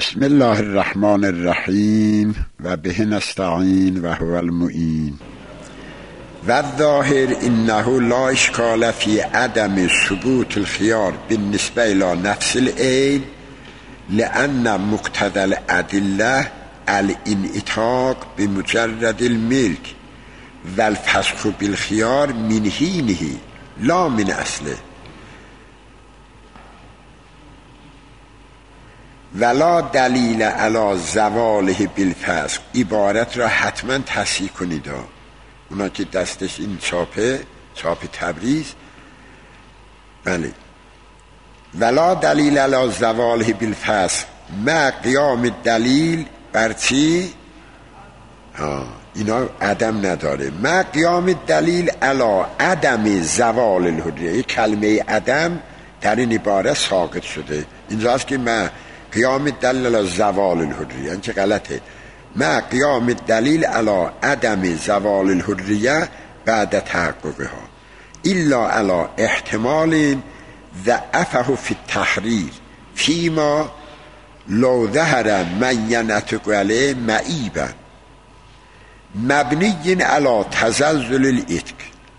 بسم الله الرحمن الرحیم و به نستعین و هو المعین. و الظاهر انه لا اشکال فی عدم ثبوت الخيار بالنسبه الى نفس العین لان مقتضى الادله الانعتاق بمجرد الملك و الفسخ بالخيار من حینه لا من اصله. ولا دلیل علی زواله بالفسخ. عبارت را حتما تصحیح کنید. اونا که دستش این چاپ تبریز، بله. ولا دلیل علی زواله بالفسخ مع قیام دلیل بر چی؟ اینا عدم نداره. مع قیام دلیل علی عدم زوال الحریه. کلمه عدم در این عبارت ساقط شده. اینجاست که مع قیام دلیل علی زوال الحریه، این چه غلطه. مع قیام دلیل علی عدم زوال الحریه بعد تحققها الا علی احتمال ضعفه فی التحریر فیما لو ظهر من ینطق علیه معیبا مبنی علی تزلزل الاتق.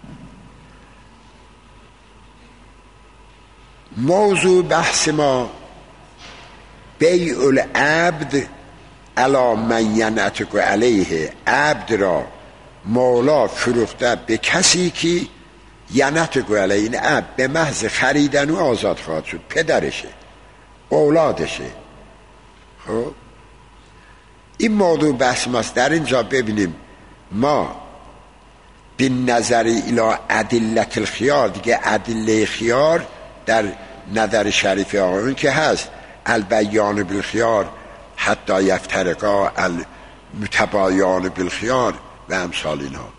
موضوع بحث ما بیع العبد علی من ینطق علیه. عبد را مولا فروخته به کسی که ینطق علیه. این عبد به محض خریدن و آزاد خواهد شد. پدرشه، اولادشه. خب این موضوع بحث ماست. در اینجا ببینیم ما به نظر الی ادلت الخیار، دیگه ادله خیار در نظر شریف آقایون که هست البیان بالخیار حتی یفترقا، المتبایان بالخیار و امثال اینها.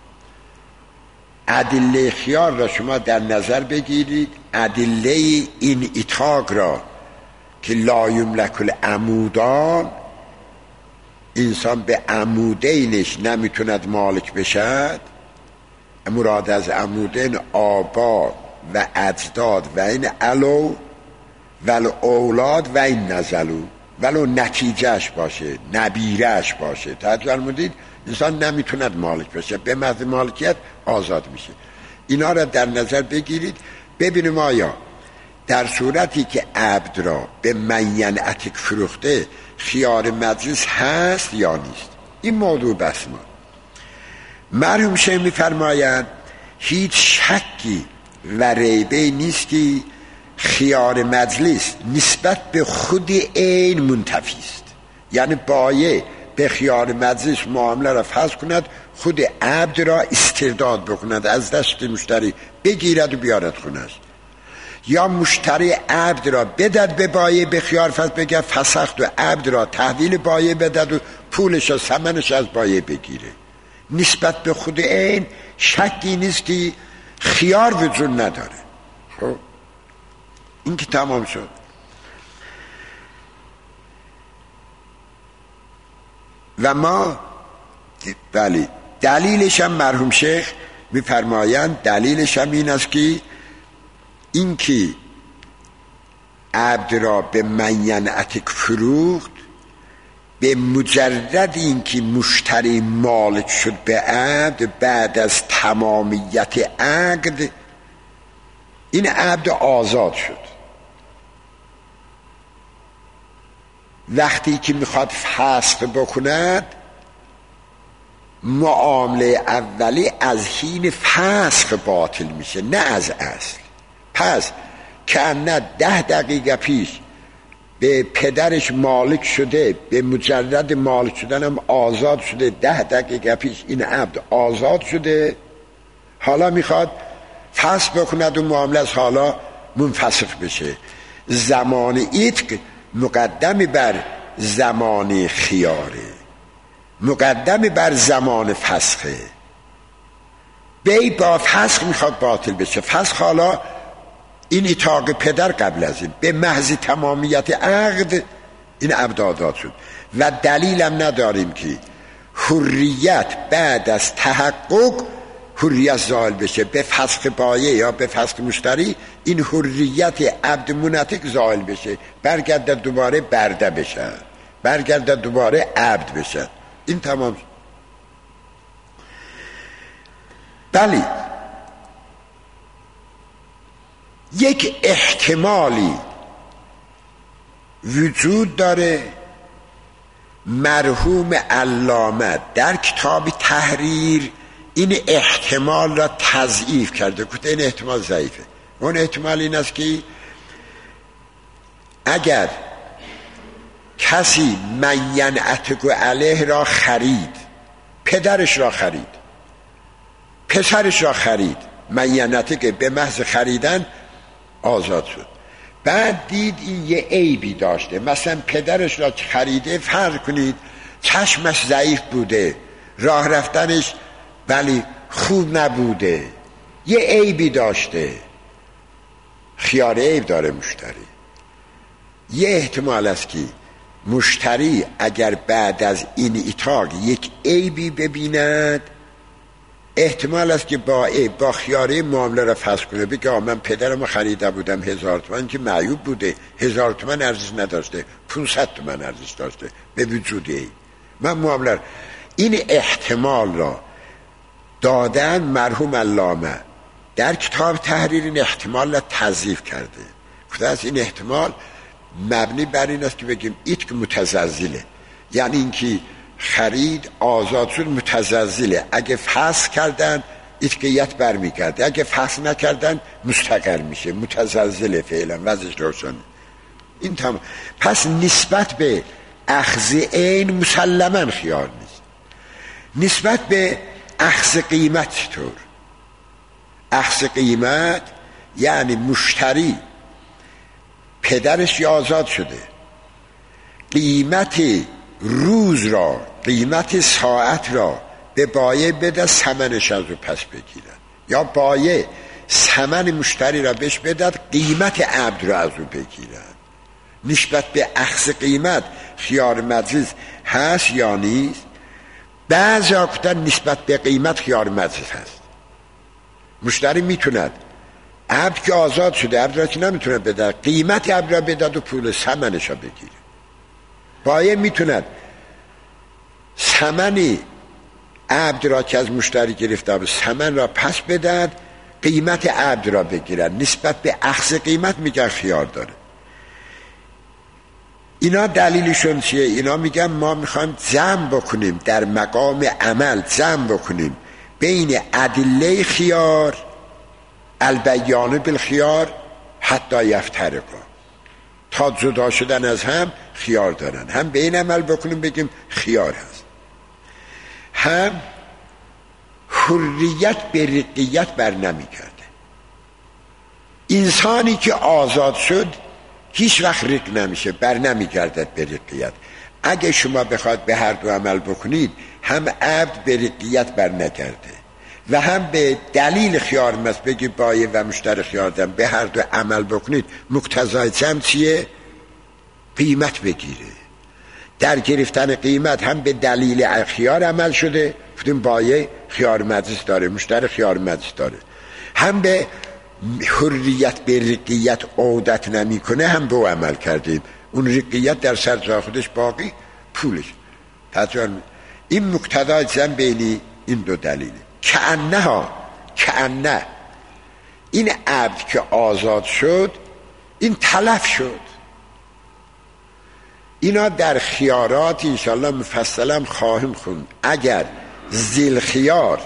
ادله خیار را شما در نظر بگیرید. ادله این اتاق را که لا یملک العمودان، انسان به عمودینش نمیتوند مالک بشد. مراد از عمودین آبا و اجداد و این علو ولو اولاد و این نزلو، ولو نتیجهش باشه، نبیرش باشه. توجه فرمودید؟ انسان نمیتوند مالک بشه، به محض مالکیت آزاد میشه. اینا را در نظر بگیرید. ببینیم آیا در صورتی که عبد را به من ینطق فروخته خیار مجلس هست یا نیست. این موضوع بحث ما. مرحوم شیخ میفرمایند هیچ شکی و ریبه نیست که خیار مجلس نسبت به خود عین منتفی است. یعنی بایع به خیار مجلس معامله را فسخ کند، خود عبد را استرداد بکند، از دست مشتری بگیرد و بیارد خونش، یا مشتری عبد را بدد به بایع به خیار فسخ بگه فسخت و عبد را تحویل بایع بدد و پولش و ثمنش از بایع بگیره. نسبت به خود عین شکی نیست که خیار وجود نداره. خب این که تمام شد. و ما بله دلیلش هم مرحوم شیخ میفرمایند دلیلش هم این است که این که عبد را به من ینطق فروخت، به مجرد این که مشتری مالک شد به عبد بعد از تمامیت عقد، این عبد آزاد شد. وقتی که میخواد فسخ بکند، معامله اولی از حین فسخ باطل میشه، نه از اصل. پس که نه 10 دقیقه پیش به پدرش مالک شده، به مجرد مالک شدن هم آزاد شده. 10 دقیقه پیش این عبد آزاد شده، حالا میخواد فسخ بکند و معامله از حالا منفسخ بشه. زمان عتق مقدم بر زمان خیاره، مقدم بر زمان فسخه. بی با فسخ میخواد باطل بشه. فسخ حالا این اتاق پدر قبل از این به محض تمامیت عقد این عبد آزاد شد. و دلیلم نداریم که حریت بعد از تحقق حریت زائل بشه. به فسخ بایع یا به فسخ مشتری این حریت عبد منطق زائل بشه، برگرده دوباره برده بشه. برگرده دوباره عبد بشه. این تمام. بلی یک احتمالی وجود داره، مرحوم علامه در کتاب تحریر این احتمال را تضعیف کرده، گفته این احتمال ضعیفه. اون احتمال این است که اگر کسی من ینعتق علیه را خرید، پدرش را خرید، پسرش را خرید، من ینعتق به محض خریدن آزاد شد، بعد دید این یه عیبی داشته، مثلا پدرش را خریده، فرض کنید چشمش ضعیف بوده، راه رفتنش ولی خوب نبوده، یه عیبی داشته، خیار عیب داره مشتری. یه احتمال است که مشتری اگر بعد از این ایتاق یک عیبی ببیند، احتمال است که با خیاره معامله را فسخ کنه، بگه من پدرم خریده بودم 1000 تومان که معیوب بوده، 1000 تومان ارزش نداشته، 500 تومان ارزش داشته به وجود عیب، من معامله. این احتمال را دادن مرحوم علامه در کتاب تحریر این احتمال را تضعیف کرده. خود از این احتمال مبنی بر این است که بگیم ایت که متزلزله، یعنی اینکه خرید آزاد شد متزلزله، اگه فسخ کردن ایتکیت برمیگرده، اگه فسخ نکردن مستقر میشه، متزلزله فعلا وضعش روشنه. این تمام. پس نسبت به اخذ عین مسلما خیار نیست. نسبت به اخذ قیمت چطور؟ اخذ قیمت یعنی مشتری پدرش آزاد شده، قیمت روز را، قیمت ساعت را به بایع بده، ثمنش از رو پس بگیرن، یا بایع ثمن مشتری را بهش بدد، قیمت عبد را از رو بگیرن. نسبت به اخذ قیمت خیار مجلس هست یا نیست؟ بعضی آقایان نسبت به قیمت خیار مجلس هست. مشتری میتوند عبد که آزاد شده، عبد را که نمیتونه بده، قیمت عبد را بدد و پول ثمنش را بگیره. بایع میتوند ثمن عبد را که از مشتری گرفته و ثمن را پس بدد، قیمت عبد را بگیرن. نسبت به اخذ قیمت میگن خیار داره. اینا دلیلشون چیه؟ اینا میگن ما میخوایم جمع بکنیم، در مقام عمل جمع بکنیم بین ادله خیار، البیان بالخیار حتی یفترقا، تا جدا شدن از هم خیار دارن. هم به این عمل بکنیم بگیم خیار هست، هم حریت به رقیت بر نمی کرده. انسانی که آزاد شد هیچ وقت رق نمیشه، بر نمی گردد به رقیت. اگه شما بخواد به هر دو عمل بکنید، هم عبد به رقیت بر نگرده و هم به دلیل خیار مست بگی بایع و مشتری خیار دارن، به هر دو عمل بکنید، مقتضای جمع چیه؟ قیمت بگیره. در گرفتن قیمت هم به دلیل خیار عمل شده، گفتیم بایع خیار مجلس داره، مشتری خیار مجلس داره، هم به حریت به رقیت عودت نمی کنه، هم به عمل کردیم، اون رقیت در سر جای خودش باقی، پولش تجار. این مقتضای جمع بین این دو دلیله. کأنه این عبد که آزاد شد این تلف شد. اینا در خیارات انشاءالله مفصلا خواهیم خوند. اگر ذیل خیار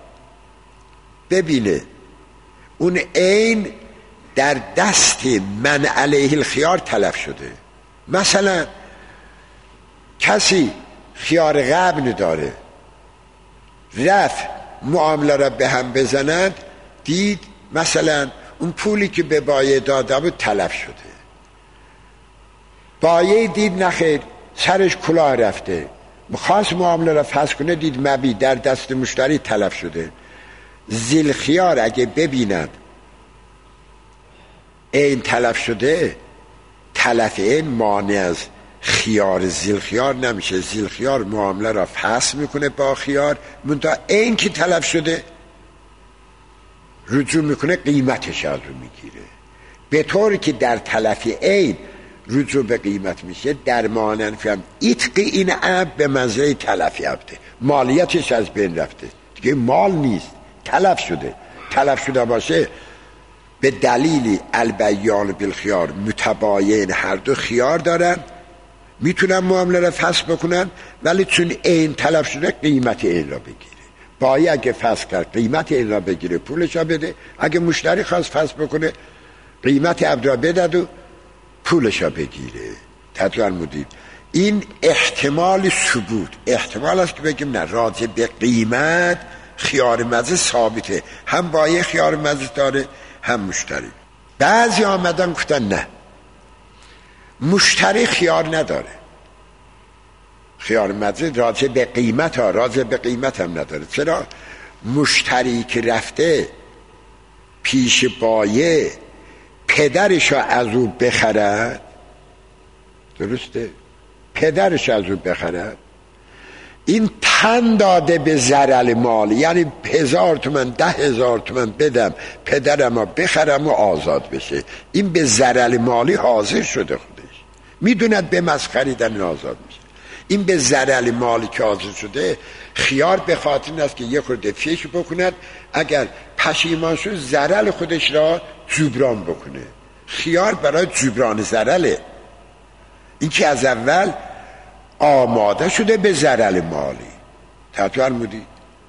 ببینه اون عین در دست من علیه الخیار تلف شده، مثلا کسی خیار غبن داره، رفت معامله را به هم بزنند، دید مثلا اون پولی که به بایع داده بود تلف شده، بایع دید نخیر سرش کلاه رفته، خواست معامله را فسخ کنه، دید مبی در دست مشتری تلف شده. ذیل خیار اگه ببیند این تلف شده، تلف این مانع از خیار ذیل خیار نمیشه. ذیل خیار معامله را فسخ میکنه با خیار، منتها این که تلف شده رجوع میکنه، قیمتش از رو میگیره، به طوری که در تلف این رجوع به قیمت میشه در مانن فهم ایتق این عبد به منزله تلفی عبده، مالیتش از بین رفته دیگه، مال نیست، تلف شده باشه به دلیل البیان بالخیار متباین، هر دو خیار دارن میتونن معامله را فسخ بکنن، ولی چون این تلف شده قیمت این را بگیره. باید اگه فسخ کرد قیمت این را بگیره پولش را بده، اگه مشتری خواست فسخ بکنه قیمت عبد را بده و پولش را بگیره. تطور مدید این احتمال ثبوت، احتمال است که بگیم نه راجع به قیمت خیار مزه ثابته، هم بایع خیار مزه داره هم مشتری. بعضی آمدن گفتن نه مشتری خیار نداره، خیار مزه راجع به قیمت ها، راجع به قیمت هم نداره. چرا؟ مشتری که رفته پیش بایع پدرش از او بخرد، درسته؟ پدرش از او بخرد، این تن داده به ضرر مالی، یعنی 1000 تومن 10,000 تومن بدم پدرم رو بخرم و آزاد بشه، این به ضرر مالی حاضر شده، خودش میدوند به مز خریدن آزاد میشه. این به ضرر مالی که حاضر شده، خیار به خاطر این است که یه خورده فکر بکند، اگر پشیمان شد ضرر خودش را جبران بکنه. خیار برای جبران ضرره، این که از اول آماده شده به ضرر مالی. تطور مودید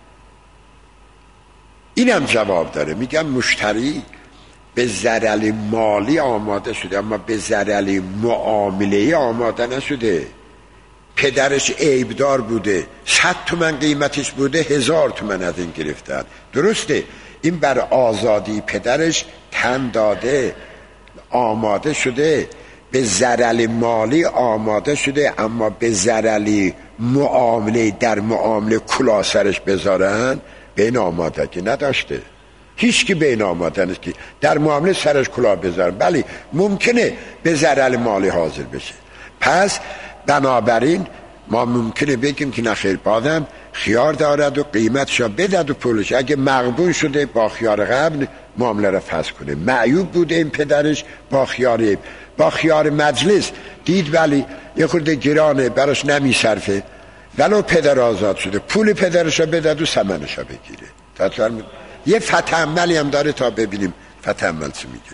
این هم جواب داره، میگم مشتری به ضرر مالی آماده شده اما به ضرر معامله آماده نشده. پدرش عیبدار بوده، 100 تومن قیمتش بوده، 1000 تومن از این گرفتن، درسته؟ این بر آزادی پدرش تن داده، آماده شده، به ضرر مالی آماده شده، اما به ضرر معامله، در معامله کلاه سرش بذارن بین آمادگی نداشته. هیچ کی بین آماده نیست که در معامله سرش کلاه بذارن، بلی ممکنه به ضرر مالی حاضر بشه. پس بنابراین ما ممکنه بگیم که نخیر بادم خیار دارد و قیمتش را بدد و پولش، اگه مغبون شده با خیار قبل معامله را فسخ کنه. معیوب بوده این پدرش با خیار مجلس دید ولی یه خورده گرانه براش نمیصرفه، ولو پدر آزاد شده پول پدرش را بدد و ثمنش را بگیره. یه فتح عملی هم داره تا ببینیم فتح عمل چی میگه.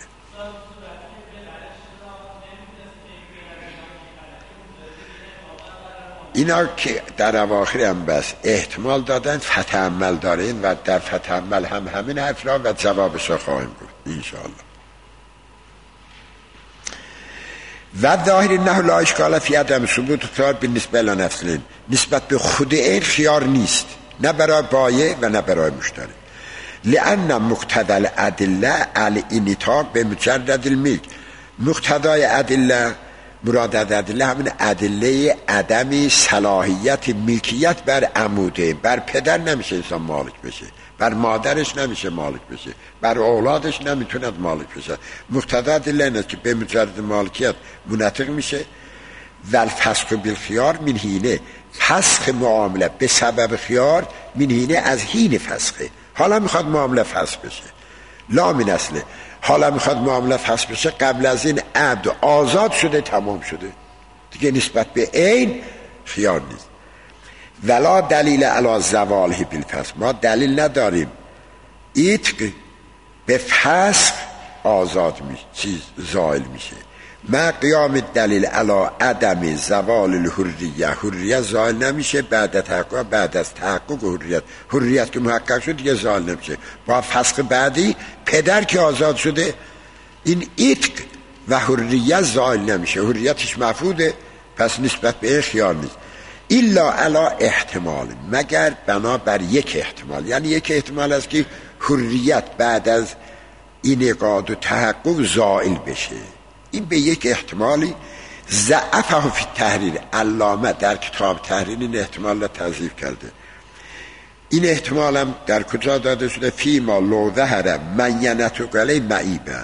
اینا که در اواخر هم بس احتمال دادن فتح عمل دارین و در فتح عمل هم همین حرف را و جوابش را خواهیم گفت انشاءالله. و ظاهر نه لا اشکال فی عدم ثبوت خیار بالنسبه الی نفسه، نسبت به خود این خیار نیست، نه برای بایع و نه برای مشتری. لأن مقتضى الادله الانطاق به مجرد الملک، مقتضای ادله، مراد از ادله همین ادله عدم صلاحیت ملکیت بر عموده. بر پدر نمیشه انسان مالک بشه، بر مادرش نمیشه مالک بشه، بر اولادش نمیتوند مالک بشه. مقتضای ادله اینه که به مجرد مالکیت منطق میشه. و الفسخ بالخیار من حینه، فسخ معامله به سبب خیار من حینه از حین فسخه، حالا میخواد معامله فسخ بشه، لا من اصله، حالا میخواد معامله فسخ بشه، قبل از این عبد آزاد شده تمام شده دیگه، نسبت به این خیار نیست. ولا دلیل علی زواله بالفسخ، ما دلیل نداریم ایتق به فسخ آزاد میشه، چیز زائل میشه. ما قیام دلیل علی عدم زوال الحریه، حریت زائل نمیشه بعد تحقق، بعد از تحقق حریت که محقق شد دیگه زائل نمیشه. با فسخ بعدی پدر که آزاد شده این ایتق و حریت زائل نمیشه، حریتش مفقوده، پس نسبت به خیار نیست. الا علی احتمال، مگر بنابر یک احتمال، یعنی یک احتمال است که حریت بعد از انعقاد و تحقق زائل بشه. این به یک احتمالی ضعفه فی تحریر، علامه در کتاب تحریر این احتمال را تضعیف کرده. این احتمال هم در کجا داده شده؟ فی ما لو ظهر منینتو قلی معیبه،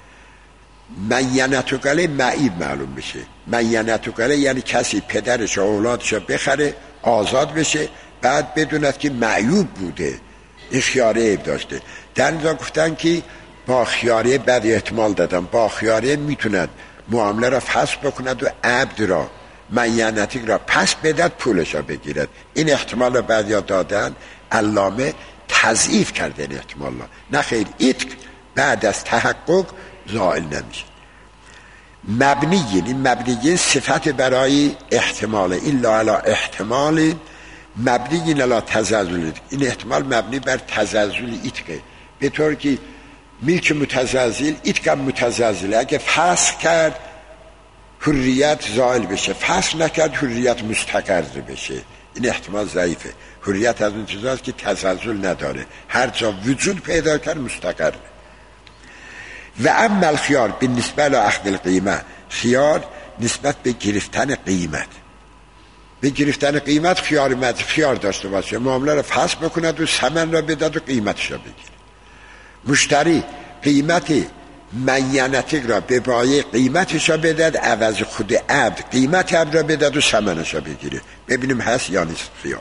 منینتو قلی معیب معلوم بشه. منینتو قلی یعنی کسی پدرش و اولادش بخره آزاد بشه، بعد بدوند که معیوب بوده، این خیاره عیب داشته. در اینجا گفتن که با خیاره، بعد احتمال دادم با خیاره میتونن معامله را فسخ بکند و عبد را معینتی را پس بدهد پولش را بگیرد. این احتمال را بعدیا دادن، علامه تضعیف کرده این احتمال را. نه خیر، ایتک بعد از تحقق زائل نمیشه. مبنیین، این مبنیین صفت برای احتماله، این لا علا احتمال مبنیین علا تزلزل، این احتمال مبنی بر تزلزل ایتکه، به طور که میلک متزلزل ایتکم متزلزله، اگه فسخ کرد حریت زائل بشه، فسخ نکرد حریت مستقر بشه. این احتمال ضعیفه. حریت از اون چیزاست که تزلزل نداره، هر جا وجود پیدا کرد مستقر. و اما الخیار به نسبت لاخذ القیمه، خیار نسبت به گرفتن قیمت، به گرفتن قیمت خیار داشته باشه، معامله را فسخ بکند و ثمن را بدهد و قیمتش را بگیره. مشتری قیمت معینتی را به بایع قیمتش را بدهد، عوض خود عبد قیمت عبد را بدهد و ثمنش را بگیره. ببینیم هست یا نیست خیار.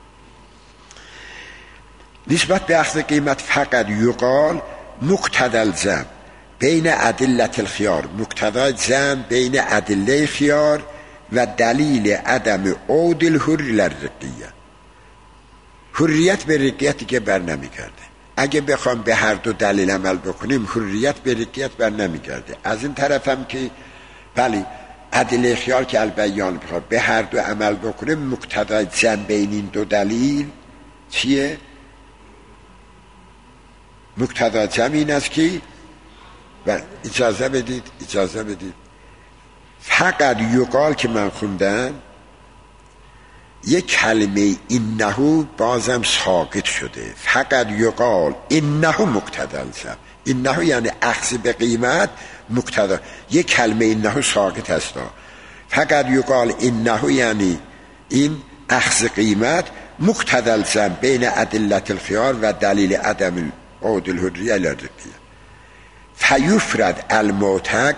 نسبت به اخذ قیمت فقط یقال مقتضی الزم بین ادلت الخیار، مقتضای زم بین ادله خیار و دلیل عدم عود الحر للرقیه. حریت به رقیتی که بر نمیگرده. اگه بخوام به هر دو دلیل عمل بکنیم حریت به رقیت بر نمیگرده. از این طرف هم که بله ادله خیار که البیان بخواد به هر دو عمل بکنیم، مقتضای زم بین این دو دلیل چیه؟ مقتضای زم این است که و اجازه بدید فقط یقال که من خوندم یک کلمه اینهو بازم ساقط شده. فقط یقال اینهو مقتضی الزم، اینهو یعنی اخذ به قیمت مقتضی، یک کلمه اینهو ساقط هست. فقط یقال اینهو یعنی این اخذ قیمت مقتضی الزم بین ادلت الخیار و دلیل عدم عود الحریه للرقیه. فیفرد المعتق،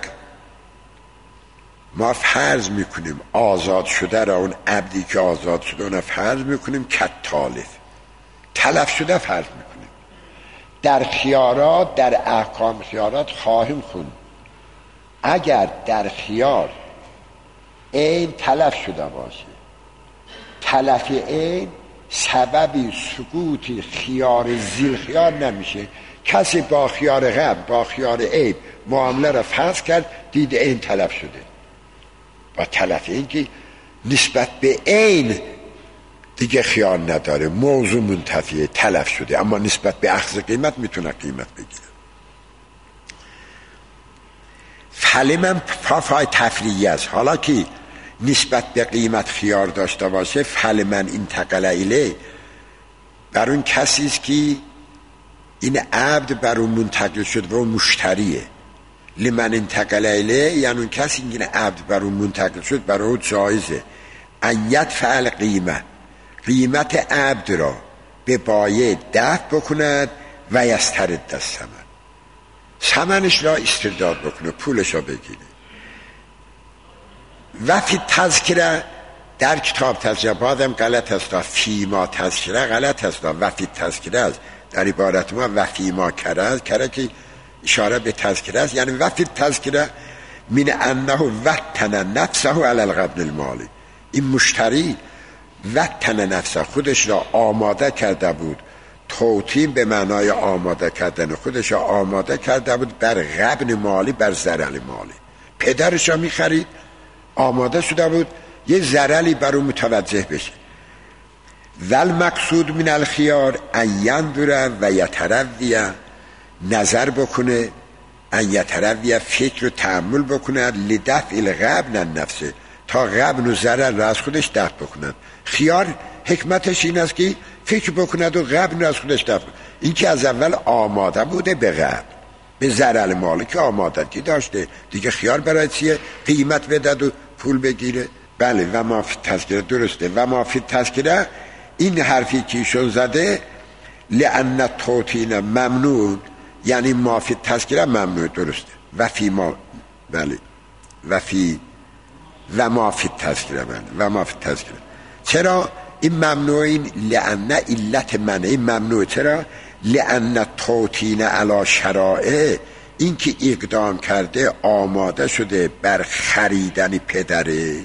ما فرض میکنیم آزاد شده را، اون عبدی که آزاد شده اون فرض میکنیم کت تلف شده فرض میکنیم. در خیارات، در احکام خیارات خواهیم خوند اگر در خیار عین تلف شده باشه، تلف عین سببی سقوط خیار زیل خیار نمیشه. کسی با خیار قبل با خیار عیب معامله را فسخ کرد، دید عین تلف شده، با تلف این که نسبت به عین دیگه خیار نداره، موضوع منتفیه، تلف شده، اما نسبت به اخذ قیمت میتونه قیمت بگیره. فلمن فافای تفریعی است. حالا که نسبت به قیمت خیار داشته باشه، فلمن انتقل الیه بر اون کسی است که این عبد بر اون منتقل شد و اون مشتریه. لمن انتقل الیه یعنی اون کسی این عبد بر اون منتقل شد برای اون جایزه ان یدفع قیمت، قیمت عبد را به بایع دفع بکند و یسترد الثمن، ثمنش را استرداد بکنه، پولش را بگیره. و فی تذکره، در کتاب تذکره بعدم غلط هست، فیما تذکره غلط هست، و فی تذکره است در عبارت ما، و فیما کره که اشاره به تذکره است، یعنی و فی تذکره من انه وطن نفسه علی القبض المالی، این مشتری وطن نفسه خودش را آماده کرده بود، توطین به معنای آماده کردن، خودش را آماده کرده بود بر غبن مالی، بر ضرر مالی. پدرش را میخرید، آماده شده بود یه ضرری بر اون متوجه بشه. ول مقصود من الخیار ان ینظر و یترویه، نظر بکنه، ان یترویه فکر و تأمل بکنه، لدفع الغبن النفس، تا غبن و ضرر را از خودش دفع بکند. خیار حکمتش این است که فکر بکند و غبن را از خودش دفع بکند. این که از اول آماده بوده به غبن، به ضرر مالی که آمادگی داشته، دیگه خیار برای چیه؟ قیمت بدد و پول بگیره. بله و ما فی تذکره درسته، و ما فی تذکره این حرفی که ایشون زده لأن توطین ممنوع، یعنی ما فی تذکره ممنوع، درسته. و فی ما، بله و ما فی تذکره، بله و ما فی تذکره. چرا این ممنوع؟ این لأن علت منع این ممنوع. چرا؟ لأن توطین علی شرائع، این که اقدام کرده آماده شده بر خریدن پدرش،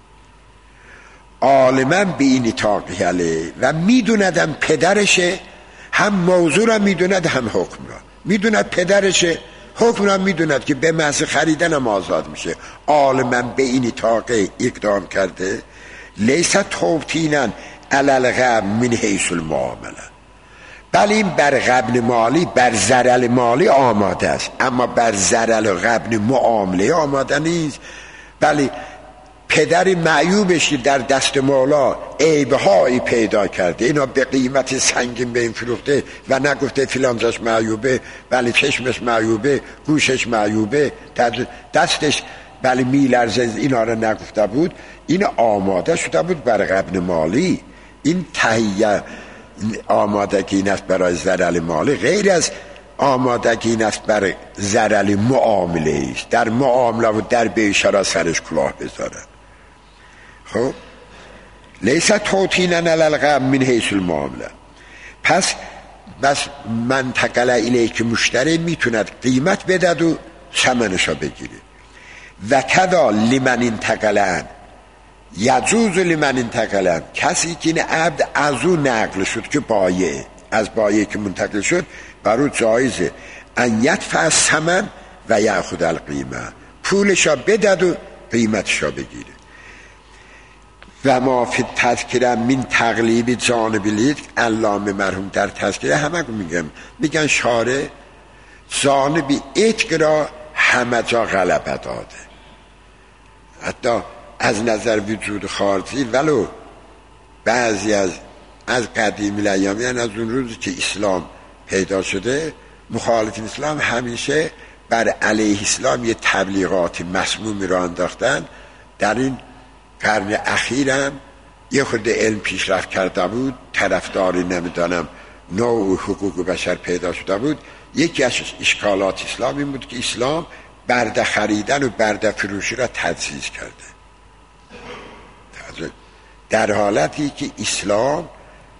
عالما به این تاقیله و میدوندم پدرشه، هم موضوع را میدوند هم حکم را میدوند، پدرشه حکم را میدوند که به محض خریدن هم آزاد میشه. عالما به این تاقی اقدام کرده. لیست توبتینن علالغب من حیث المعامله، بله این بر غبن مالی، بر ضرر مالی آماده است، اما بر ضرر و غبن معامله آماده نیست. بله پدر معیوبش در دست مولا عیبهایی پیدا کرده، اینا به قیمت سنگین به این فروخته و نگفته فلانجاش معیوبه، بله چشمش معیوبه، گوشش معیوبه، دستش بله میلرزه، اینا رو نگفته بود. این آماده شده بود بر غبن مالی. این تهیه آمادگی این است برای ضرر مالی، غیر از آمادگی این است برای ضرر معامله است. در معامله و در بیشتر سرش کلاه بذاره. خب لیست توتینن علالغب من حیث المعامله، پس منتقل الیه که مشتری میتوند قیمت بدهد و ثمنشو بگیره. و کذا لمن انتقلن، یجوز لمن انتقلن، کسی که این عبد از او نقل شد که بایع، از بایع که منتقل شد برای جایزه ان یدفع الثمن و یأخذ القیمه، پولشو بدهد و قیمتشو بگیره. و ما فی تذکره من تقلیب جانب الید، علامه مرحوم در تذکره همه میگن شارع جانب اتق را همه جا غلبه داده، حتی از نظر وجود خارجی، ولو بعضی از قدیم الایام، یعنی از اون روزی که اسلام پیدا شده، مخالفین اسلام همیشه بر علیه اسلام یه تبلیغات مسمومی را انداختن. در این قرن اخیرم یه خود علم پیشرفت کرده بود، طرفداری نمیدانم نوع حقوق بشر پیدا شده بود. یکی از اشکالات اسلام این بود که اسلام برده خریدن و برده فروشی را تجویز کرده، در حالتی که اسلام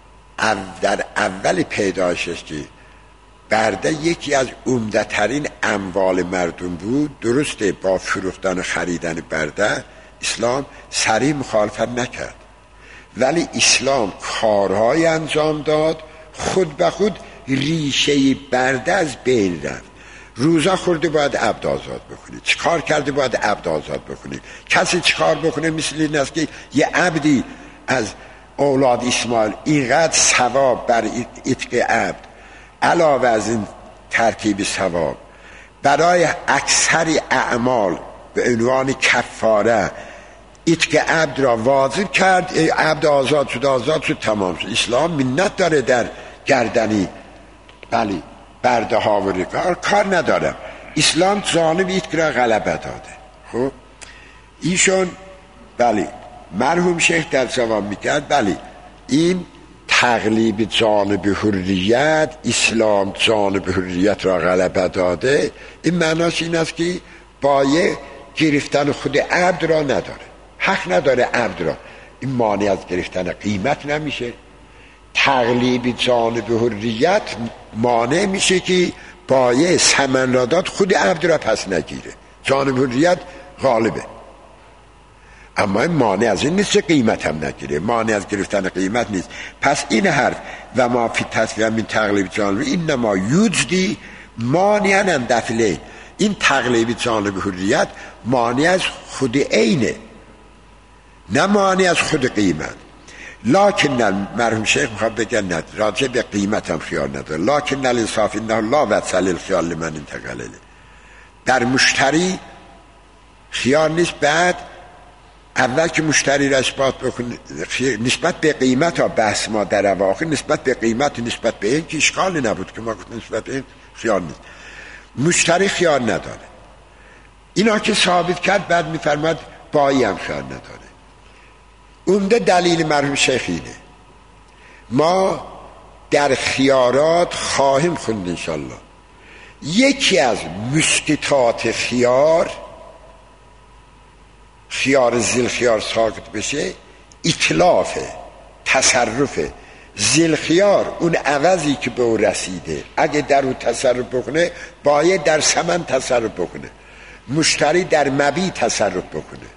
در اول پیدایشش که برده یکی از عمده ترین اموال مردم بود، درسته با فروختن و خریدن برده اسلام سریع مخالفت نکرد، ولی اسلام کارهای انجام داد خود به خود ریشه برده از بین رفت. روزا خورده باید عبد آزاد بکنید، چیکار کرده باید عبد آزاد بکنید. کسی چیکار بکنه مثل این است که یه عبدی از اولاد اسماعیل اینقدر ثواب بر عتق عبد، علاوه از این ترتیب ثواب برای اکثر اعمال به عنوان کفاره عتق عبد را واجب کرد. عبد آزاد شد تمام شد. اسلام منت داره در گردنی بله برده ها و کار ندارم. اسلام جانب عتق را غلبه داده. خب ایشون بله مرحوم شیخ در جواب میکرد بله این تقلیب جانب حریت، اسلام جانب حریت را غلبه داده، این معناش این است که بایع گرفتن خود عبد را نداره، حق نداره عبد را، این مانع از گرفتن قیمت نمیشه. تقلیب جانب حریت مانع میشه که بایع ثمن را داد خود عبد را پس نگیره، جانب حریت غالبه. اما این مانع از این نیست قیمت هم نگیره، مانع از گرفتن قیمت نیست. پس این حرف و ما فی تصویر من تقلیب جانب این نما یوجدی مانعن اندفله، این تقلیب جانب حریت مانع از خود عینه، نه مانع از خود قیمت. لکن مرحوم شیخ میخواد بگن راجع به قیمت هم خیال نداره. لکن الانصاف انه لا وصل الخیال لمن انتقل، در مشتری خیال نیست بعد اول که مشتری را اثبات بکنه نسبت به قیمت ها بحث ما در اواخر نسبت به قیمت نسبت به این که اشکالی نبود که ما گفتیم نسبت به این خیال نیست، مشتری خیال نداره. اینا که ثابت کرد بعد میفرماد بایی هم خیال نداره. عمده دلیل مرحوم شیخ اینه. ما در خیارات خواهیم خوند انشالله. یکی از مسکتات خیار زیل خیار ساکت بشه، اتلاف تصرف ذوالخیار اون عوضی که به او رسیده اگه در او تصرف بکنه باید در ثمن تصرف بکنه. مشتری در مبیع تصرف بکنه،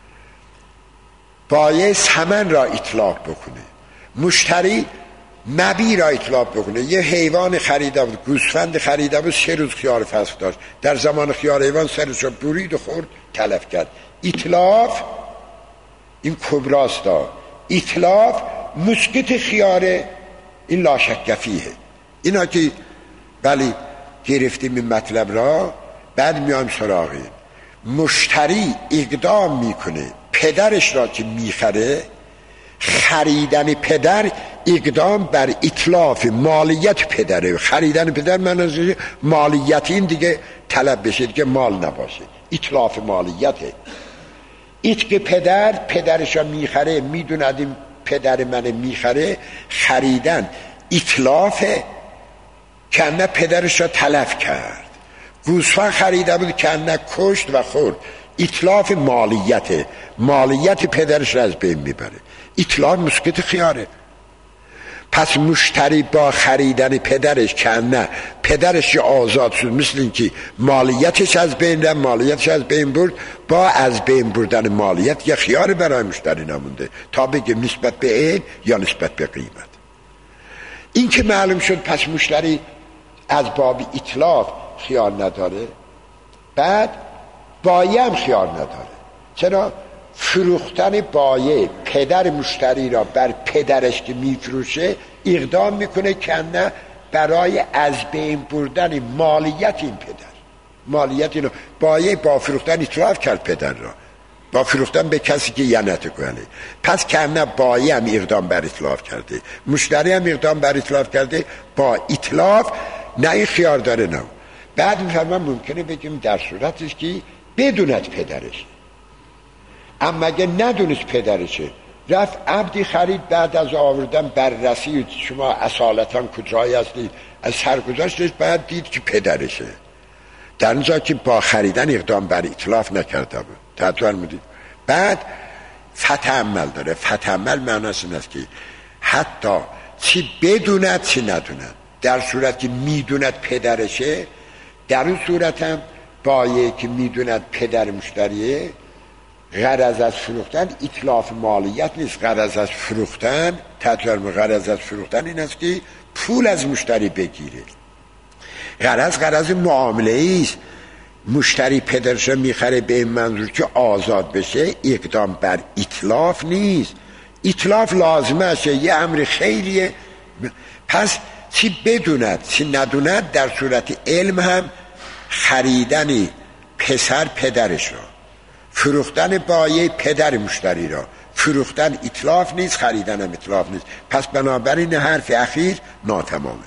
باید ثمن را اطلاق بکنه. مشتری مبیع را اطلاق بکنه. یه حیوان خریده بود، گوسفند خریده بود، 3 روز خیار فسخ داشت، در زمان خیار حیوان سرش رو برید و خورد، تلف کرد. اطلاق این کبراست. اطلاق مسقط خیاره، این لاشک فیه. اینا که ولی گرفتیم این مطلب را، بعد میام سراغی. مشتری اقدام میکنه پدرش را که میخره، خریدن پدر اقدام بر اتلاف مالیت پدره. خریدن پدر من از مالیت این دیگه طلب بشه، دیگه مال نباشه، اتلاف مالیته. ایت که پدرش را میخره، میدوند این پدر من میخره، خریدن اتلافه، کنه پدرش را تلف کرد. گوسفند خریده بود، کنه کشت و خورد، اتلاف مالیته، مالیت پدرش را از بین میبره. اتلاف مسقط خیاره. پس مشتری با خریدن پدرش کنه پدرش آزاد شد، مثل این که مالیتش از بین رفت، مالیتش از بین برد، با از بین بردن مالیت یه خیار برای مشتری نمونده تا بگه نسبت به عین یا نسبت به قیمت. این که معلوم شد پس مشتری از باب اتلاف خیار نداره، بعد بایه هم خیار نداره. چرا؟ فروختن بایه پدر مشتری را بر پدرش که میفروشه اقدام میکنه کنه برای از بین بردن مالیت این پدر. مالیت اینو بایه با فروختن اتلاف کرد پدر را، با فروختن به کسی که ینته کنه. پس کنه بایه هم اقدام بر اتلاف کرده، مشتری هم اقدام بر اتلاف کرده با اتلاف. نه این خیار داره نه. بعد میفرمان ممکنه بگیم در صورتش که بدوند پدرش، اما اگه ندونست پدرشه، رفت عبدی خرید، بعد از آوردن بررسی شما اصالتا کجایی هستید از سرگذشتش بعد دید که پدرشه، در اینجا که با خریدن اقدام بر اتلاف نکرده بود. تعطیل میدید. بعد فتح عمل داره. فتح عمل معناش این است که حتی چی بدوند چی ندوند، در صورت که میدوند پدرشه، در اون صورت هم بایه که میدوند پدر مشتریه، غرض از فروختن اتلاف مالیت نیست. غرض از فروختن غرض از فروختن این است که پول از مشتری بگیره. غرض معامله است. مشتری پدرش میخره به این منظور که آزاد بشه، اقدام بر اتلاف نیست. اتلاف لازمه است، یه امر خیریه. پس چی بدوند چی ندوند، در صورت علم هم خریدن پسر پدرش را، فروختن بایه پدر مشتری را، فروختن اتلاف نیست، خریدن هم اتلاف نیست. پس بنابراین حرف اخیر ناتمامه.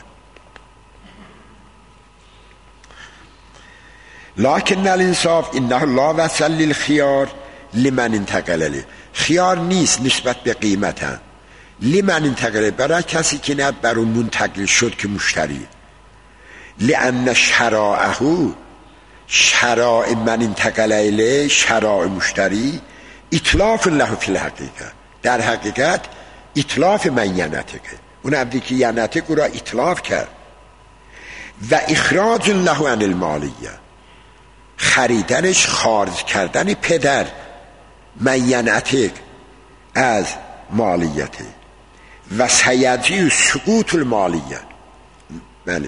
لکن الانصاف انه لا وصل للخيار لمن انتقل له. خیار نیست نسبت به قیمت هم. لمن انتقل، برای کسی که نه بر اون منتقل شد که مشتری. لان شرائعه، شرائع من انتقل الیه، شرائع مشتری، اتلاف له فی الحقیقه، در حقیقت اتلاف من ینته، اون عبدی که ینته او را اتلاف کرد. و اخراج له عن المالیه، خریدنش خارج کردن پدر من ینته از مالیته. و سیجی سقوط المالیه، بله،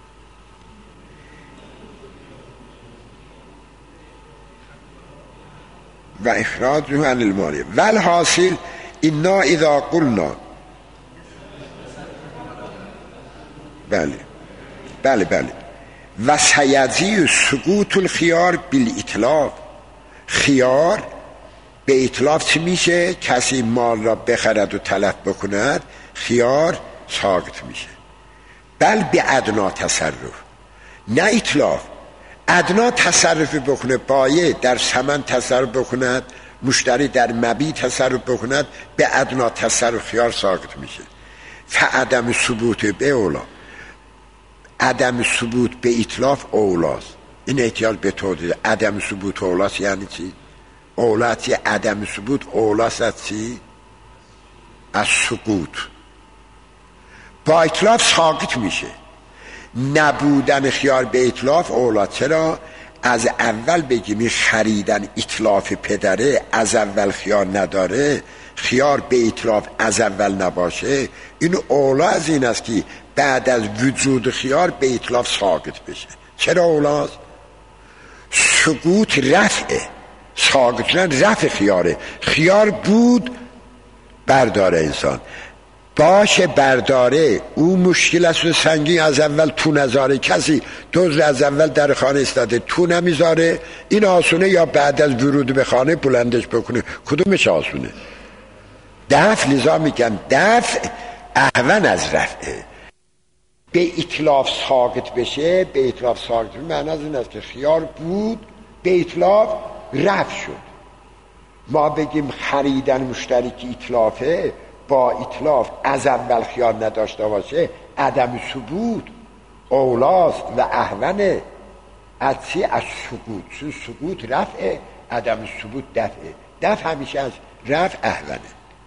و اخراج عن المالیه. والحاصل انا اذا قلنا، بله بله بله، و سیجی سقوط الخيار بالاتلاف. خیار به اتلاف چی میشه؟ کسی مال را بخرد و تلف بکند، خیار ساقط میشه. بل به ادنا تصرف، نه اتلاف. ادنا تصرف بکنه، بایه در ثمن تصرف بکند، مشتری در مبیع تصرف بکند، به ادنا تصرف خیار ساقط میشه. فعدم ثبوت به اولا، عدم ثبوت به اتلاف اولاست. این احتیاج به توضیح. عدم ثبوت اولاست یعنی چی؟ اولاست یه عدم ثبوت اولاست از چی؟ از سقوط. با اتلاف ساقط میشه. نبودن خیار به اتلاف اولاد. چرا؟ از اول بگیم خریدن اتلاف پدره، از اول خیار نداره، خیار به اتلاف از اول نباشه، این اولا از این است که بعد از وجود خیار به اتلاف ساقط بشه. چرا اولاست؟ سقوط رفعه، ساقط رفع خیاره. خیار بود برداره انسان، باشه برداره، او مشکل است و سنگین. از اول تو نذاره، کسی دزد از اول در خانه استاده تو نمیذاره، این آسونه یا بعد از ورود به خانه بلندش بکنه؟ کدومش آسونه؟ دفع. لذا میگن دفع اهون از رفعه. به اتلاف ساقط بشه، به اتلاف ساقط بشه معنی از این است که خیار بود به اتلاف رفع شد. ما بگیم خریدن مشتری که اتلافه، با اتلاف از اول خیار نداشته باشه، عدم ثبوت اولاست و اهونه از چی؟ از سقوط. چون سقوط رفعه، عدم ثبوت دفعه. دفع همیشه از رفع اهونه.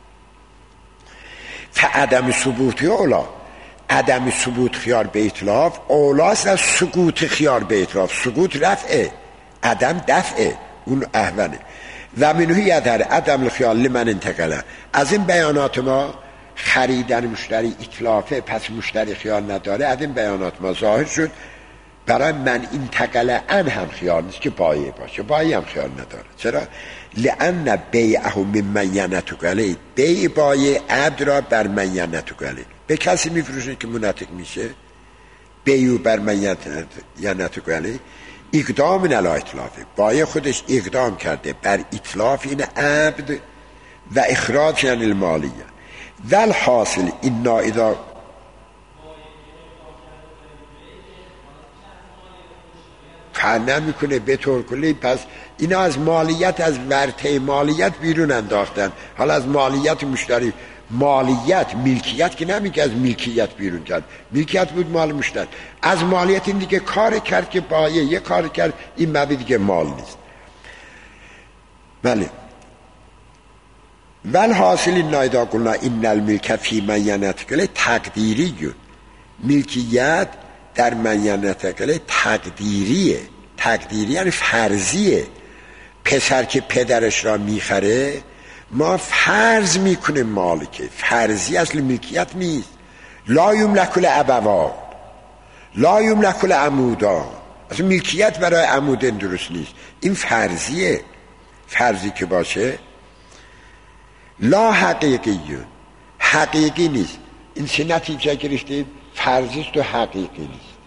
فعدم ثبوت اولا، عدم ثبوت خیار به اتلاف اولاست از سقوط خیار به اتلاف. سقوط رفعه، عدم دفعه، اون اهونه. و منوی در عدم الخیار لمن انتقله. از این بیانات ما خریدن مشتری اتلافه، پس مشتری خیار نداره. از این بیانات ما ظاهر شد برای من انتقله ان هم خیار نیست که بایع باشه، بایع هم خیار نداره. چرا؟ لأن بیعه من ینتقله، بیع بایع عبد را بر من ینتقله. به کسی میفروشه که منطق میشه، بیعو بر من ینتقله اقدام علی اتلافه، بایع خودش اقدام کرده بر اتلاف این عبد و اخراج عن المالیه. ول حاصل این نائدا فعلا میکنه به طور کلی. پس اینا از مالیت، از ورطه مالیت بیرون انداختن. حالا از مالیت مشتری، مالیت ملکیت که نمیگه از ملکیت بیرون کرد، ملکیت بود مال مشتری. از مالیت این دیگه کار کرد که بایع یه کار کرد، این مبی دیگه مال نیست. بله. ول حاصل این نایدا قلنا این الملک فی من ینتقله تقدیری. ملکیت در من ینتقله تقدیریه. تقدیری یعنی فرضیه. پسر که پدرش را میخره، ما فرض میکنه مالکه، فرضی اصل ملکیت نیست. لا یملک الابوان، لا یملک العمودان. اصلا ملکیت برای عمودن درست نیست، این فرضیه. فرضی که باشه لا حقیقیون، حقیقی نیست. این چه نتیجه گرفتیم؟ فرضیست و حقیقی نیست.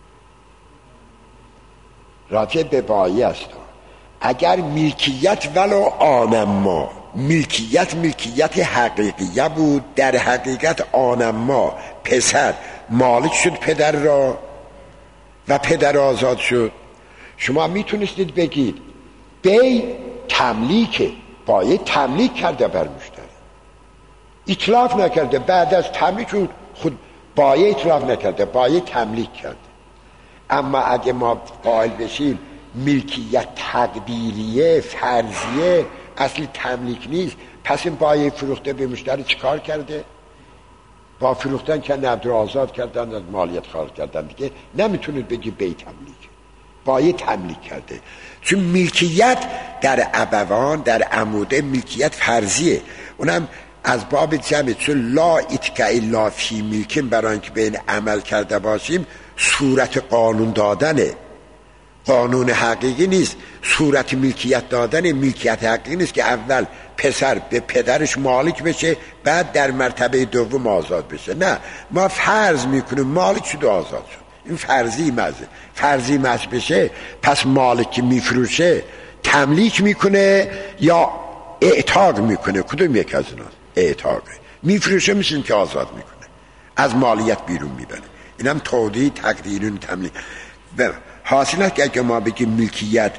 راجع به بایع است. اگر ملکیت ولو آنما، ملکیت حقیقیه بود، در حقیقت آنما پسر مالک شد پدر را و پدر آزاد شد، شما میتونستید بگید بی تملیکه، بایع تملیک کرده بر مشتری، اطلاف نکرده. بعد از تملیک شد خود بایع اطلاف نکرده، بایع تملیک کرده. اما اگه ما قائل بشیم ملکیت تقدیریه، فرضیه، اصلی تملیک نیست، پس این بایع فروخته به مشتری چیکار کرده؟ با فروختن که نبض رو آزاد کردن، از مالیت خارج کردن. دیگه نمیتونید بگی بی تملیک، بایع تملیک کرده. چون ملکیت در ابوان، در عموده ملکیت فرضیه، اونم از باب جمع. چون لا اتکا الا فی ملکین، برای اینکه به این عمل کرده باشیم صورت قانون دادنه، قانون حقیقی نیست. صورت ملکیت دادن، ملکیت حقیقی نیست که اول پسر به پدرش مالک بشه بعد در مرتبه دوم آزاد بشه. نه، ما فرض میکنیم مالک شد و آزاد شد. این فرضی مزه. فرضی مزه بشه پس مالک که میفروشه تملیک میکنه یا اعتاق میکنه؟ کدوم یک از اینا؟ اعتاقه. میفروشه میشین که آزاد میکنه، از مالیت بیرون میبره. اینم توضیح تقدیرون تملیک. حاصل است که اگه ما بگیم ملکیت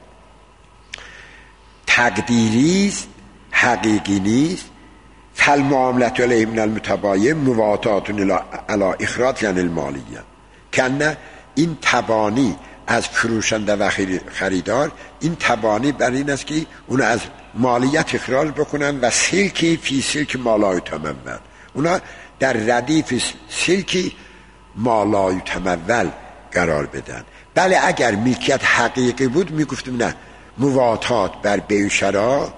تقدیری است، حقیقی نیست، فالمعاملة علیه من المتبایع مواتات علی اخراج عن المالیه، کنه این تبانی از فروشنده و خریدار، این تبانی بر این است که اون از مالیت اخراج بکنن و سلکی فی سلک مالای تمام. اونا در ردیف سلکی مالای تمول قرار بدن. بله اگر ملکیت حقیقی بود میگفتیم نه، مواتات بر بیع شرا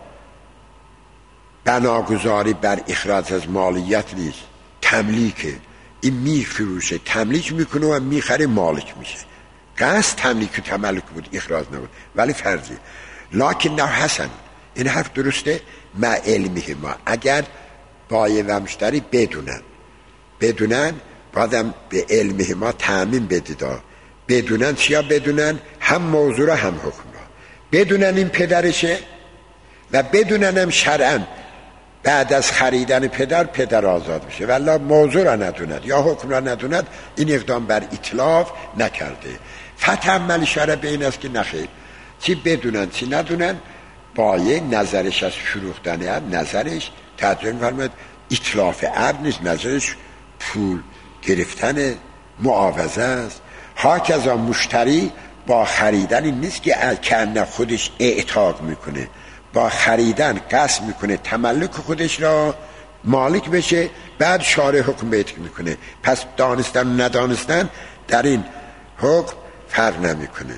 بناگذاری بر اخراج از مالیت نیست، تملیکه. این میفروشه، تملیک میکنه و میخره، مالک میشه. قصد تملیک و تملک بود، اخراج نبود، ولی فرضی. لکن نه حسن، این حرف درسته. ما علمه ما، اگر بایع و مشتری بدونن بعدم به علمه ما تعمیم بدید. بدونن چیا؟ بدونن هم موضوع را هم حکم را، بدونن این پدرشه و بدونن هم شرعاً بعد از خریدن پدر آزاد میشه. والله موضوع را ندوند یا حکم را ندوند، این اقدام بر اتلاف نکرده. فتعمل شرع به این است که نخیر، چی بدونن چی ندونن، بایع نظرش از فروختن عبد، نظرش ترجمه می‌فرماید اتلاف عبد نیست، نظرش پول گرفتن معاوضه است. هاکذا مشتری با خریدن این نیست که کنه خودش اعتاق میکنه، با خریدن قصد میکنه تملک خودش را مالک بشه، بعد شارع حکم بیت میکنه. پس دانستن و ندانستن در این حکم فرق نمیکنه.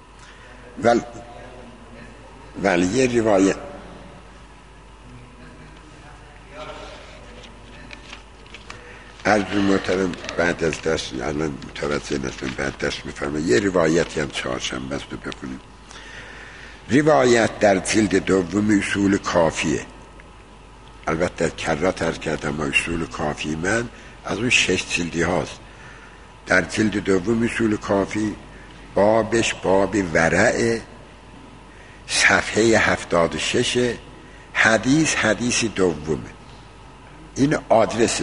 ولی یه روایت عرض محترم بعد از درس الان متوجه نستم، بعد درس میفرمه یه روایتی هم چهارشنبه است رو بخونیم. روایت در جلد دوم اصول کافیه، البته کرات عرض کردم اصول کافی من از اون 6 جلدی هاست. در جلد دوم اصول کافی بابش باب ورع، صفحه 76، حدیث دومه. این آدرس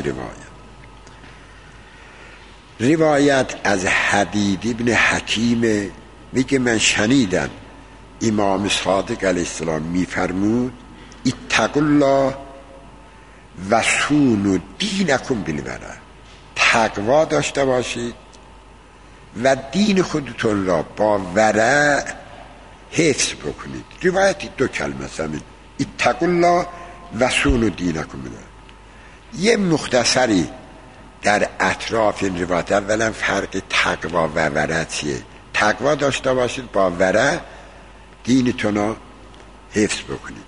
روایت از حدید ابن حکیم میگه من شنیدم امام صادق علیه السلام میفرمود اتقوا الله و صونوا دینکم بالورع، تقوا داشته باشید و دین خودتون را با ورع حفظ بکنید. روایتی 2 کلمه زمین اتقوا الله و صونوا دینکم بالورع. یه مختصری در اطراف این روایت. اولا فرق تقوا و ورع چیه؟ تقوا داشته باشید، با ورع دینتون رو حفظ بکنید.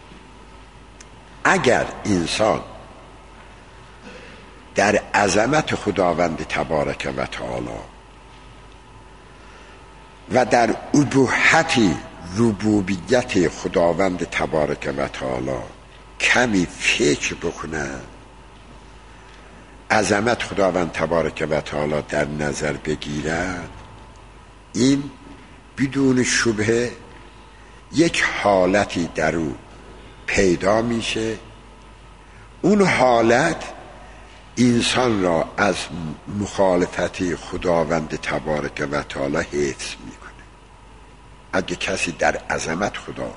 اگر انسان در عظمت خداوند تبارک و تعالی و در ابوحت ربوبیت خداوند تبارک و تعالی کمی فکر بکنه، عظمت خداوند تبارک و تعالی در نظر بگیرد، این بدون شبهه یک حالتی در او پیدا میشه. اون حالت انسان را از مخالفت خداوند تبارک و تعالی حفظ میکنه. اگه کسی در عظمت خدا،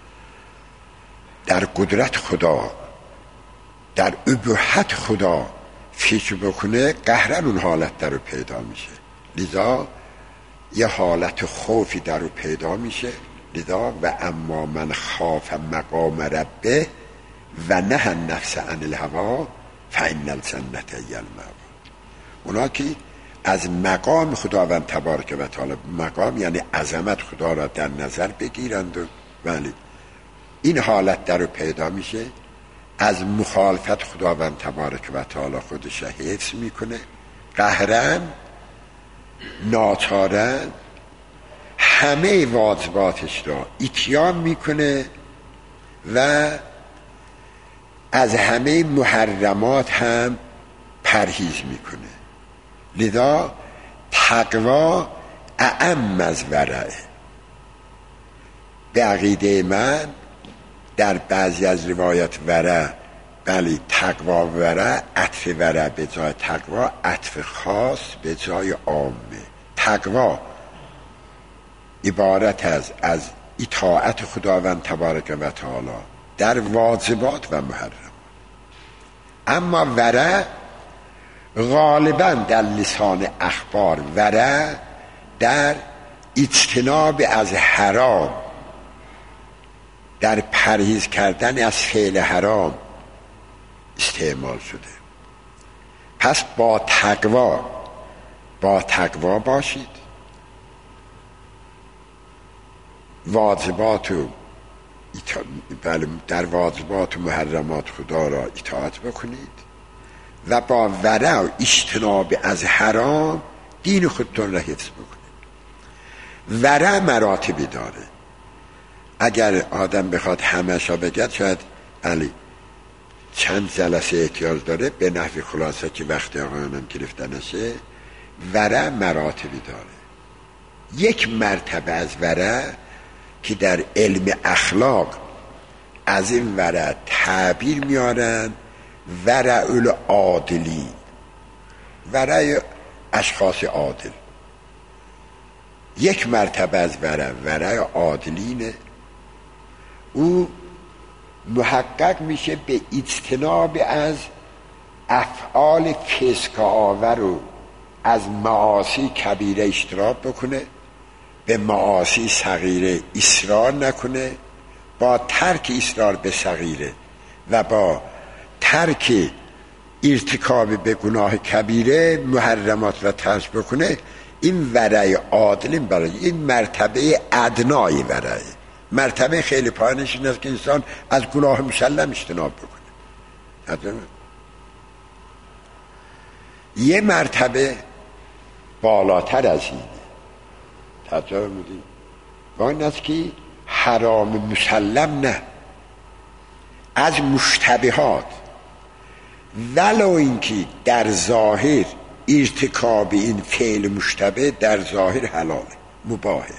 در قدرت خدا، در ابوحت خدا فکر بکنه، قهرن اون حالت در رو پیدا میشه. لذا یه حالت خوفی در رو پیدا میشه. لذا و اما من خاف مقام ربه و نه النفس عن الهوا فإن الجنة هی المأوی. اونا که از مقام خداوند تبارک و تعالی، مقام یعنی عظمت خدا را در نظر بگیرند و ولی این حالت در رو پیدا میشه، از مخالفت خداوند تبارک و تعالی خودش حفظ میکنه، قهرن ناچارن همه واجباتش را اتیان میکنه و از همه محرمات هم پرهیز میکنه. لذا تقوا اعم از ورع. به عقیده من در بعضی از روایات ورع، بله تقوا و ورع، عطف ورع به جای تقوا، عطف خاص به جای عامه. تقوا عبارت از اطاعت خداوند تبارک و تعالی در واجبات و محرمات. اما ورع غالبا در لسان اخبار ورع در اجتناب از حرام، در پرهیز کردن از فعل حرام استعمال شده. پس با تقوا باشید، واجبات و در واجبات و محرمات خدا را اطاعت بکنید و با ورع و اجتناب از حرام دین خودتون را حفظ بکنید. ورع مراتبی داره. اگر آدم بخواد همش را بگد شاید چند جلسه احتیاج داره، به نحو خلاصه که وقتی آقایانم گرفته نشه. ورع مراتبی داره. یک مرتبه از ورع که در علم اخلاق از این ورع تعبیر میارن ورع العادلین، ورع اشخاص عادل. یک مرتبه از ورع عادلینه. او محقق میشه به اجتناب از افعال فسق آور و از معاصی کبیره اجتناب بکنه، به معاصی صغیره اصرار نکنه، با ترک اصرار به صغیره و با ترک ارتکاب به گناه کبیره محرمات را ترک بکنه. این ورع عادل برای این مرتبه ادنای ورع. مرتبه خیلی پایینش این است که انسان از گناه مسلم اجتناب بکنه. یه مرتبه بالاتر از اینه، توجه می‌کنید؟ و این است که حرام مسلم نه، از مشتبهات، ولو اینکه در ظاهر ارتکاب این فعل مشتبه در ظاهر حلاله، مباهه،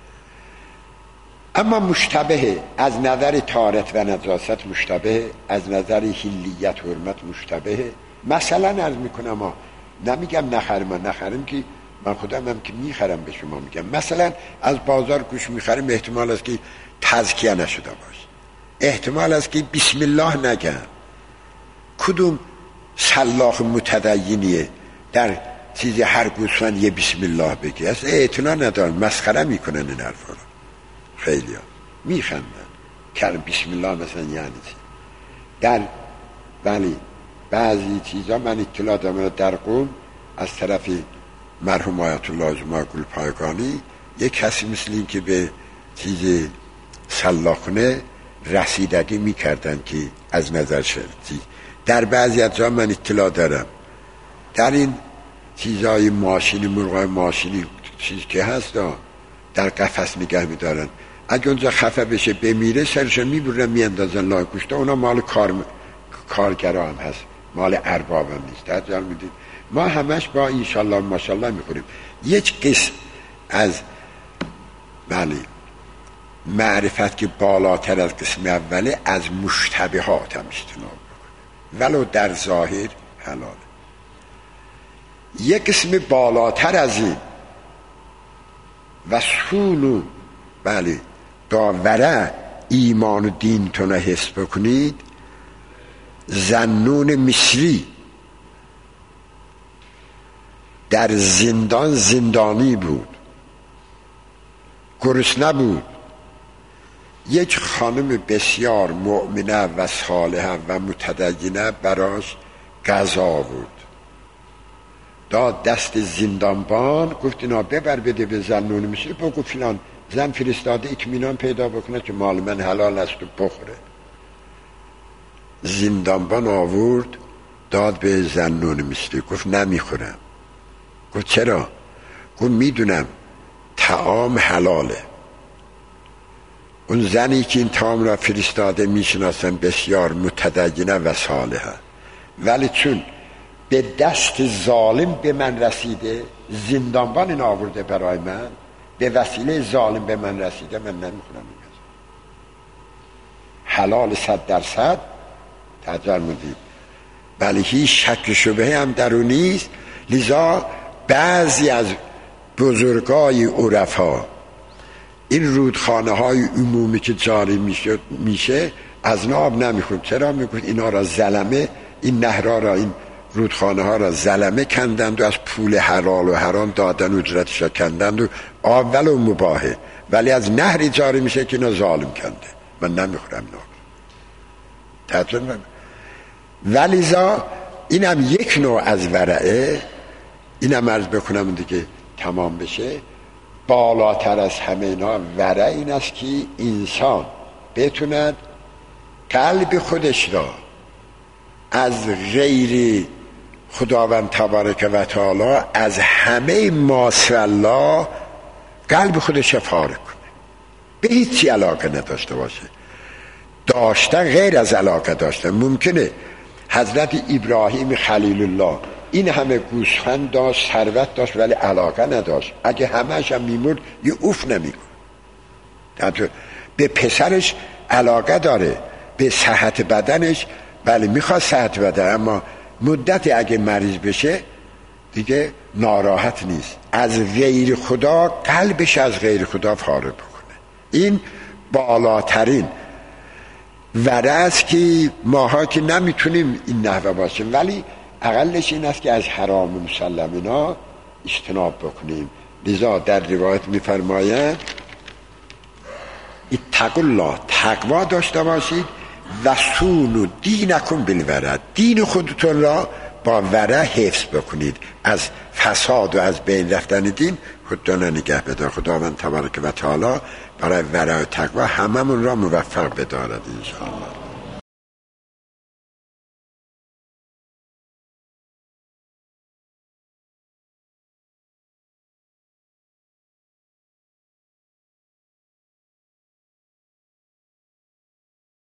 اما مشتبه از نظر طهارت و نجاست مشتبه، از نظر حلیت حرمت مشتبه. مثلا عرض میکنم، نمیگم نخریم که من خودم هم که میخرم به شما میگم، مثلا از بازار گوش میخریم، احتمال است که تزکیه نشده باشه، احتمال است که بسم الله نگم. کدوم سلاخ متدینیه در چیزی هر گوسفند یه بسم الله بگی؟ اصلا اعتنا ندارن، مسخره میکنن این حرفا رو. خیلی ها میخندن که بسم الله مثلا یعنی چی؟ در ولی بعضی چیزا من اطلاع دارم در قوم از طرف مرحوم آیت الله جمعه گل پایگانی، یک کسی مثل این که به چیز سلاخونه رسیدگی میکردن که از نظر شرطی در بعضی از جا من اطلاع دارم در این چیزای ماشینی، مرغای ماشینی چیز که هست در قفس نگه میدارن، اگه اونجا خفه بشه بمیره سرش میبرن میاندازن لای گوشت. اونا مال کارگرا هم هست، مال ارباب هم نیست. در جا میدید ما همش با انشالله ماشالله میخوریم. یک قسم از معرفت که بالاتر از قسم اوله، از مشتبهات هم اجتناب بکنه ولو در ظاهر حلاله. یک قسم بالاتر از این و سونو دا ورع ایمان و دین تونه حس بکنید. ذنون مصری در زندان زندانی بود، گرسنه بود. یک خانم بسیار مؤمنه و صالحه و متدینه براش غذا بود، داد دست زندانبان، گفت اینا ببر بده به ذنون مصری، بگو فلان زن فرستاده اطمینان پیدا بکنه که مال من حلال است و بخوره. زندانبان آورد داد به ذنون مصری، گفت نمیخورم. گفت چرا؟ گفت میدونم طعام حلاله. اون زنی که این طعام را فرستاده میشناسن بسیار متدینه و صالحه، ولی چون به دست ظالم به من رسیده، زندانبان این آورده برای من، به وسیله ظالم به من رسیده، من نمیخورم. حلال 100% تجار مدید، ولی هیچ شک شبهه هم در اون نیست. لذا بعضی از بزرگای عرفا این رودخانه های عمومی که جاری میشه از ناب نمیخورد. چرا؟ میگوید اینا را ظلمه، این نهرها را، این رودخانه ها را ظلمه کندند و از پول حلال و حرام دادن اجرتش را کندند و اول و مباهه، ولی از نهری جاری میشه که اینا ظالم کنده، من نمیخورم اینا. ولیزا اینم یک نوع از ورعه. اینم عرض بکنم دیگه تمام بشه. بالاتر از همه اینا ورع این است که انسان بتوند قلب خودش را از غیر خداوند تبارک و تعالی، از همه ماسوی الله، قلب خودش فارغ کنه، به هیچی علاقه نداشته باشه. داشتن غیر از علاقه داشتن. ممکنه حضرت ابراهیم خلیل الله این همه گوسفند داشت، ثروت داشت، ولی علاقه نداشت. اگه همه‌اش هم میمرد یه اوف نمیکنه. به پسرش علاقه داره، به صحت بدنش، بله میخواد صحت بدن، اما مدتی اگه مریض بشه دیگه ناراحت نیست. از غیر خدا قلبش از غیر خدا فارغ بکنه. این بالاترین ورع است که ماها که نمیتونیم این نحوه باشیم، ولی اقلش این است که از حرام مسلمینا اجتناب بکنیم. لذا در روایت میفرماید اتقوا الله، تقوا داشته باشید، و سونو دینکم بالورع، دین خودتون را با ورع حفظ بکنید. از فساد و از بین رفتن دین خودتون را نگه بدار. خداوند تبارک و تعالی برای ورع و تقوا هممون را موفق بدارد انشاءالله.